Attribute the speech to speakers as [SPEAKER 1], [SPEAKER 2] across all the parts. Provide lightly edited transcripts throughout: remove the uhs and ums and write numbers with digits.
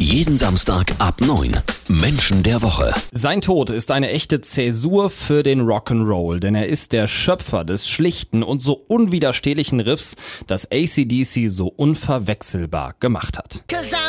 [SPEAKER 1] Jeden Samstag ab 9. Menschen der Woche.
[SPEAKER 2] Sein Tod ist eine echte Zäsur für den Rock'n'Roll, denn er ist der Schöpfer des schlichten und so unwiderstehlichen Riffs, das AC/DC so unverwechselbar gemacht hat.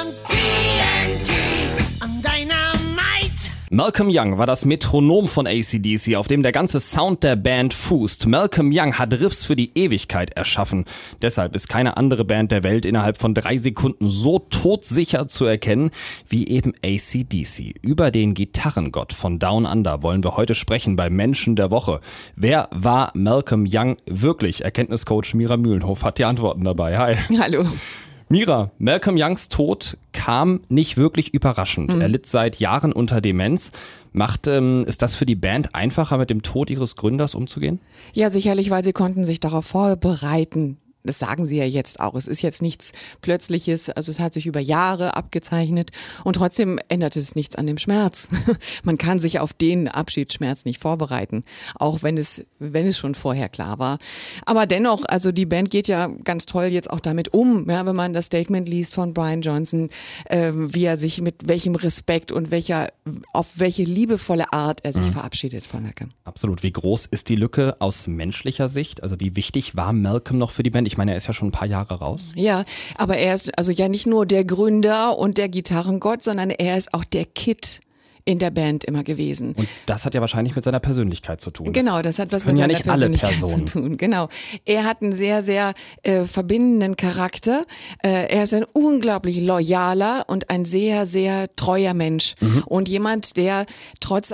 [SPEAKER 2] Malcolm Young war das Metronom von AC/DC, auf dem der ganze Sound der Band fußt. Malcolm Young hat Riffs für die Ewigkeit erschaffen. Deshalb ist keine andere Band der Welt innerhalb von 3 Sekunden so todsicher zu erkennen wie eben AC/DC. Über den Gitarrengott von Down Under wollen wir heute sprechen bei Menschen der Woche. Wer war Malcolm Young wirklich? Erkenntniscoach Mira Mühlenhof hat die Antworten dabei. Hi.
[SPEAKER 3] Hallo.
[SPEAKER 2] Mira, Malcolm Youngs Tod kam nicht wirklich überraschend. Er litt seit Jahren unter Demenz. Macht es das für die Band einfacher, mit dem Tod ihres Gründers umzugehen?
[SPEAKER 3] Ja, sicherlich, weil sie konnten sich darauf vorbereiten. Das sagen sie ja jetzt auch. Es ist jetzt nichts Plötzliches, also es hat sich über Jahre abgezeichnet und trotzdem ändert es nichts an dem Schmerz. Man kann sich auf den Abschiedsschmerz nicht vorbereiten, auch wenn es schon vorher klar war. Aber dennoch, also die Band geht ja ganz toll jetzt auch damit um, ja, wenn man das Statement liest von Brian Johnson, wie er sich mit welchem Respekt und auf welche liebevolle Art er sich verabschiedet von Malcolm.
[SPEAKER 2] Absolut. Wie groß ist die Lücke aus menschlicher Sicht? Also wie wichtig war Malcolm noch für die Band? Ich meine, er ist ja schon ein paar Jahre raus.
[SPEAKER 3] Ja, aber er ist also ja nicht nur der Gründer und der Gitarrengott, sondern er ist auch der Kid in der Band immer gewesen.
[SPEAKER 2] Und das hat ja wahrscheinlich mit seiner Persönlichkeit zu tun.
[SPEAKER 3] Genau, das hat was mit seiner Persönlichkeit zu tun. Genau. Er hat einen sehr, sehr verbindenden Charakter. Er ist ein unglaublich loyaler und ein sehr, sehr treuer Mensch. Und jemand, der trotz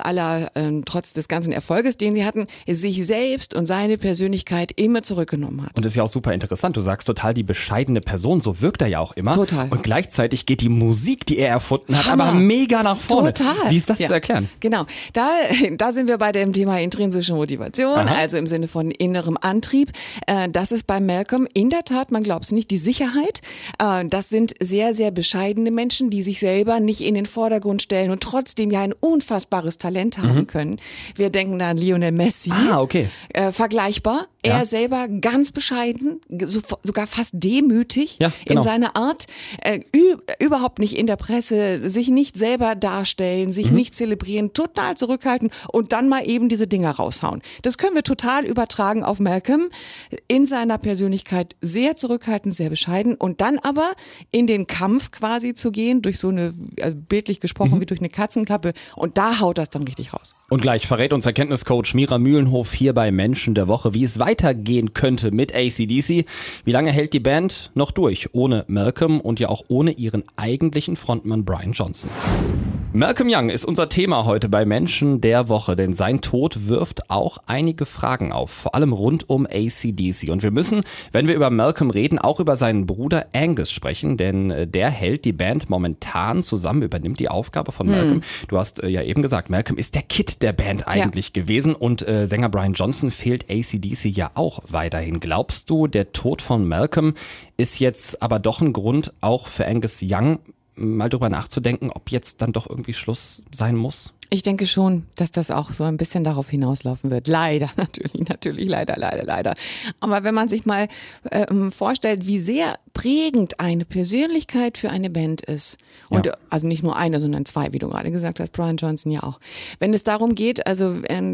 [SPEAKER 3] des ganzen Erfolges, den sie hatten, sich selbst und seine Persönlichkeit immer zurückgenommen hat.
[SPEAKER 2] Und das ist ja auch super interessant. Du sagst total die bescheidene Person, so wirkt er ja auch immer.
[SPEAKER 3] Total.
[SPEAKER 2] Und gleichzeitig geht die Musik, die er erfunden hat,
[SPEAKER 3] Hammer.
[SPEAKER 2] aber mega nach vorne.
[SPEAKER 3] Total.
[SPEAKER 2] Wie ist das zu erklären?
[SPEAKER 3] Genau, da sind wir bei dem Thema intrinsische Motivation, also im Sinne von innerem Antrieb. Das ist bei Malcolm in der Tat, man glaubt es nicht, die Sicherheit. Das sind sehr, sehr bescheidene Menschen, die sich selber nicht in den Vordergrund stellen und trotzdem ja ein unfassbares Talent haben können. Wir denken da an Lionel Messi.
[SPEAKER 2] Ah, okay.
[SPEAKER 3] Vergleichbar.
[SPEAKER 2] Ja.
[SPEAKER 3] Er selber ganz bescheiden, sogar fast demütig in seiner Art, überhaupt nicht in der Presse, sich nicht selber darstellen, sich nicht zelebrieren, total zurückhalten und dann mal eben diese Dinger raushauen. Das können wir total übertragen auf Malcolm, in seiner Persönlichkeit sehr zurückhaltend, sehr bescheiden und dann aber in den Kampf quasi zu gehen, durch so eine, bildlich gesprochen, wie durch eine Katzenklappe und da haut das dann richtig raus.
[SPEAKER 2] Und gleich verrät uns Erkenntniscoach Mira Mühlenhof hier bei Menschen der Woche, wie es weitergehen könnte mit AC/DC. Wie lange hält die Band noch durch, ohne Malcolm und ja auch ohne ihren eigentlichen Frontmann Brian Johnson? Malcolm Young ist unser Thema heute bei Menschen der Woche, denn sein Tod wirft auch einige Fragen auf, vor allem rund um AC/DC. Und wir müssen, wenn wir über Malcolm reden, auch über seinen Bruder Angus sprechen, denn der hält die Band momentan zusammen, übernimmt die Aufgabe von Malcolm. Du hast ja eben gesagt, Malcolm ist der Kid der Band eigentlich gewesen und Sänger Brian Johnson fehlt AC/DC ja auch weiterhin. Glaubst du, der Tod von Malcolm ist jetzt aber doch ein Grund auch für Angus Young, mal drüber nachzudenken, ob jetzt dann doch irgendwie Schluss sein muss?
[SPEAKER 3] Ich denke schon, dass das auch so ein bisschen darauf hinauslaufen wird. Leider, natürlich, leider. Aber wenn man sich mal vorstellt, wie sehr prägend eine Persönlichkeit für eine Band ist, und also nicht nur eine, sondern 2, wie du gerade gesagt hast, Brian Johnson ja auch. Wenn es darum geht, also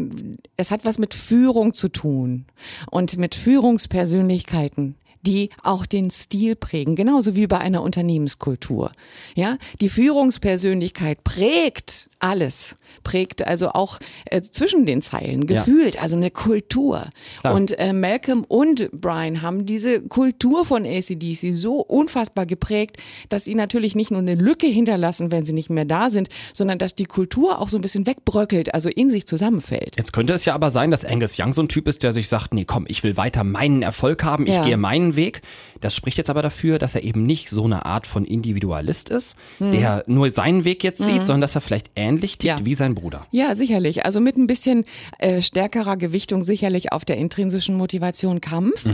[SPEAKER 3] es hat was mit Führung zu tun und mit Führungspersönlichkeiten, die auch den Stil prägen, genauso wie bei einer Unternehmenskultur. Ja, die Führungspersönlichkeit prägt alles, prägt also auch zwischen den Zeilen, gefühlt, also eine Kultur. Klar. Und Malcolm und Brian haben diese Kultur von AC/DC so unfassbar geprägt, dass sie natürlich nicht nur eine Lücke hinterlassen, wenn sie nicht mehr da sind, sondern dass die Kultur auch so ein bisschen wegbröckelt, also in sich zusammenfällt.
[SPEAKER 2] Jetzt könnte es ja aber sein, dass Angus Young so ein Typ ist, der sich sagt, nee komm, ich will weiter meinen Erfolg haben, ich gehe meinen Weg. Das spricht jetzt aber dafür, dass er eben nicht so eine Art von Individualist ist, der nur seinen Weg jetzt sieht, sondern dass er vielleicht ähnlich tickt wie sein Bruder.
[SPEAKER 3] Ja, sicherlich. Also mit ein bisschen stärkerer Gewichtung sicherlich auf der intrinsischen Motivation Kampf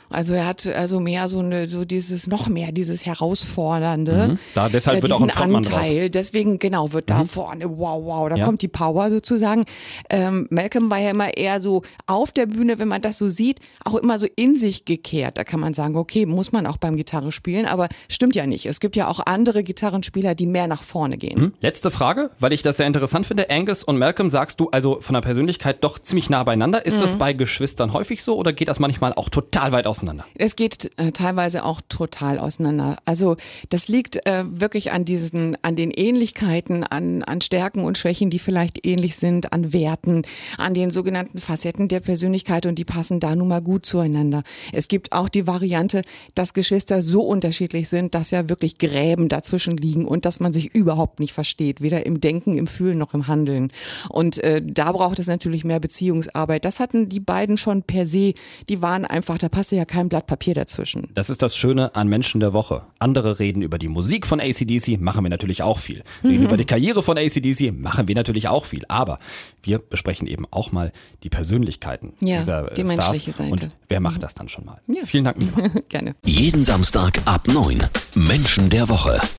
[SPEAKER 3] Also er hat also mehr dieses Herausfordernde.
[SPEAKER 2] Deshalb wird auch ein Frontmann
[SPEAKER 3] Anteil.
[SPEAKER 2] draus.
[SPEAKER 3] Deswegen wird da vorne, wow, da kommt die Power sozusagen. Malcolm war ja immer eher so auf der Bühne, wenn man das so sieht, auch immer so in sich gekehrt. Da kann man sagen, okay, muss man auch beim Gitarre spielen, aber stimmt ja nicht. Es gibt ja auch andere Gitarrenspieler, die mehr nach vorne gehen.
[SPEAKER 2] Letzte Frage, weil ich das sehr interessant finde. Angus und Malcolm, sagst du also von der Persönlichkeit doch ziemlich nah beieinander. Ist das bei Geschwistern häufig so oder geht das manchmal auch total weit auseinander?
[SPEAKER 3] Es geht teilweise auch total auseinander. Also das liegt wirklich an den Ähnlichkeiten, an Stärken und Schwächen, die vielleicht ähnlich sind, an Werten, an den sogenannten Facetten der Persönlichkeit und die passen da nun mal gut zueinander. Es gibt auch die Variante, dass Geschwister so unterschiedlich sind, dass ja wirklich Gräben dazwischen liegen und dass man sich überhaupt nicht versteht, weder im Denken, im Fühlen noch im Handeln. Und da braucht es natürlich mehr Beziehungsarbeit. Das hatten die beiden schon per se. Die waren einfach, da passte ja kein Blatt Papier dazwischen.
[SPEAKER 2] Das ist das Schöne an Menschen der Woche. Andere reden über die Musik von AC/DC, machen wir natürlich auch viel. Reden über die Karriere von AC/DC, machen wir natürlich auch viel. Aber wir besprechen eben auch mal die Persönlichkeiten dieser
[SPEAKER 3] die
[SPEAKER 2] Stars.
[SPEAKER 3] menschliche Seite.
[SPEAKER 2] Und wer macht das dann schon mal?
[SPEAKER 3] Ja.
[SPEAKER 2] Vielen Dank, Mira.
[SPEAKER 3] Gerne.
[SPEAKER 1] Jeden Samstag ab 9. Menschen der Woche.